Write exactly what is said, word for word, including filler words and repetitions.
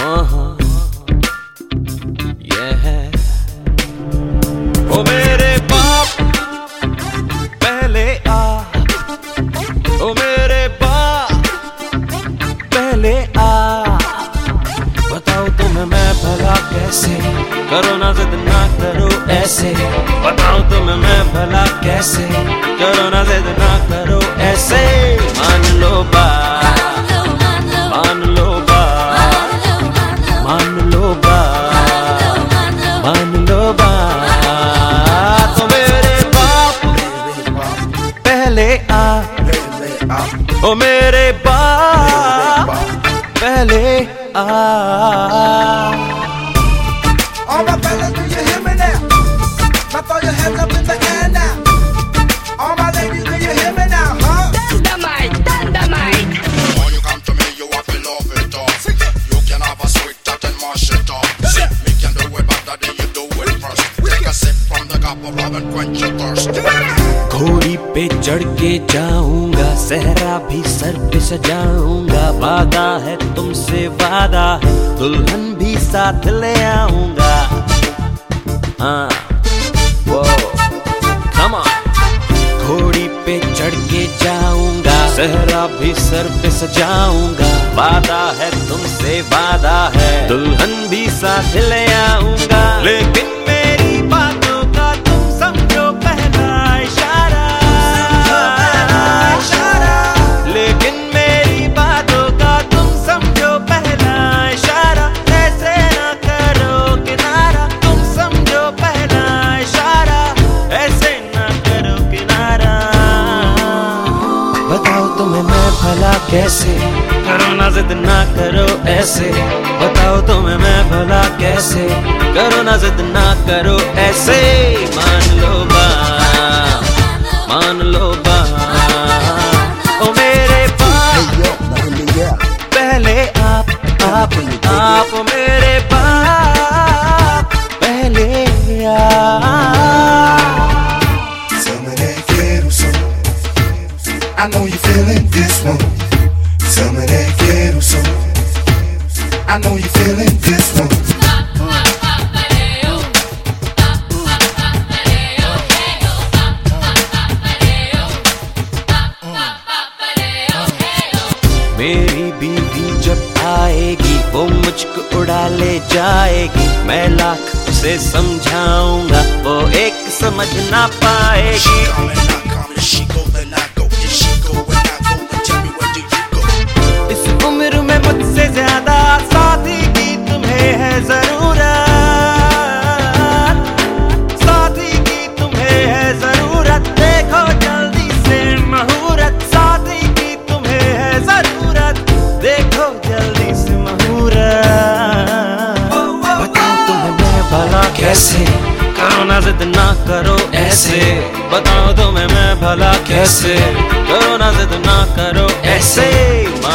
ये है ओ मेरे बाप पहले आ, ओ मेरे बाप पहले आ। बताओ तुम्हें मैं भला कैसे, करो ना जिद ना करो ऐसे। बताओ तुम्हें मैं भला कैसे, करो ना जिद ना करो ऐसे। मान लो बात, मान लो बात, मान लो बात, मान लो बात। तो मेरे बाप पहले आ, ओ मेरे बाप पहले आ। All my fellas, do you hear me now? Now throw your hands up in the air now. All my ladies, do you hear me now, huh? Dynamite, dynamite. When you come to me, you have to love it up. You can have a sweet chat and mash it up. See, me can do it better than you do it first. Take a sip from the cup of love and quench your thirst. घोड़ी पे चढ़ के जाऊंगा, सहरा भी sir पे सजाऊंगा। वादा है तुमसे वादा है, दुल्हन भी साथ ले आऊंगा। हाँ, वो, come on। घोड़ी पे चढ़ के जाऊंगा, सहरा भी सर पे सजाऊंगा। वादा है तुमसे वादा है, दुल्हन भी साथ ले आऊंगा। लेकिन मेरी बातों का तुम समझो पहला इशारा, लेकिन मेरी बातों का तुम समझो पहला इशारा। ऐसे ना करो किनारा, तुम समझो पहला इशारा। ऐसे ना करो किनारा। बताओ तुम्हें मैं भला कैसे, करो ना जिद ना करो ऐसे। बताओ तुम्हें मैं भला कैसे, करो ना जिद ना करो ऐसे। मान लो बात, मान लो बात, ओ मेरे बाप पहले आप, आप, आप मेरे बाप पहले आप। Tell me that quiero son. I know you're feeling this one. Tell me that quiero son. I know you're feeling this one. मेरी बीवी जब आएगी, वो मुझको उड़ा ले जाएगी। मैं लाख उसे समझाऊंगा, वो एक समझ ना पाएगी। Coming, not coming, she go, then I go. If she go, when I go, then tell me where do you go? इस उम्र में मुझसे ज्यादा साथी की तुम्हें है जरूरत, साथी की तुम्हें है जरूरत। देखो जल्दी से मुहूर्त, साथी की तुम्हें है जरूरत। देखो जल्दी से मुहूर्त। बताओ तुम्हें मैं भला कैसे, करो ना जिद ना करो ऐसे। बताओ तुम्हें मैं भला कैसे, करो ना जिद ना करो ऐसे।